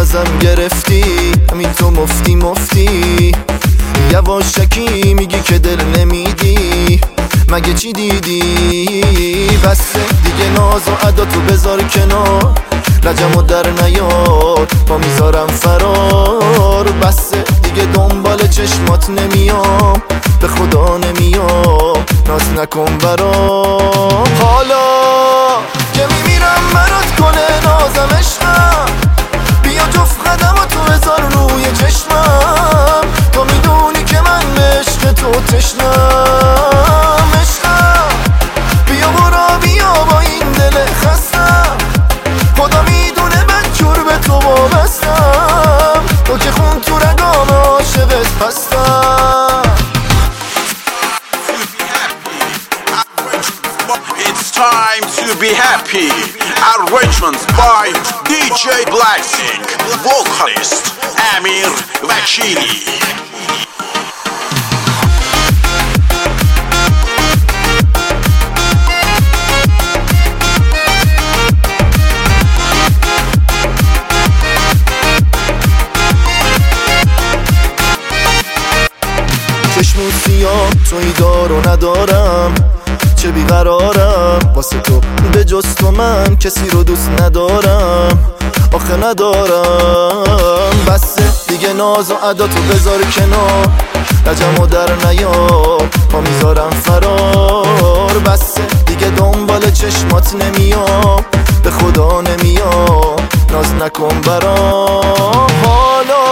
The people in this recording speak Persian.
ازم گرفتی، همین تو مفتی مفتی. یواشکی میگی که دل نمیدی، مگه چی دیدی؟ بسه دیگه ناز و عدا تو بذار کنار، لجمو در نیار با میذارم فرار. بسه دیگه دنبال چشمات نمیام، به خدا نمیام، ناز نکن برام. حالا که میمیرم برات کنه نازم عشقم، بیا جفت قدم و تو بذار روی چشمم. تو میدونی که من به عشق تو تشنم، عشقم بیا برا بیا با این دل خستم. خدا میدونه من جور به تو وابستم، تو که خون تو رگام عاشقت پستم. It's time to be happy. Arrangements by DJ Blacksing, vocalist Amir Vakili. چشمون سیاه توی دارو ندارم، چه بیقرارم واسه تو، به جز تو من کسی رو دوست ندارم، آخه ندارم. بسه دیگه ناز و عدا تو بذار کنار، لجمو در نیار با میذارم فرار. بسه دیگه دنبال چشمات نمیام، به خدا نمیام، ناز نکن برام. حالا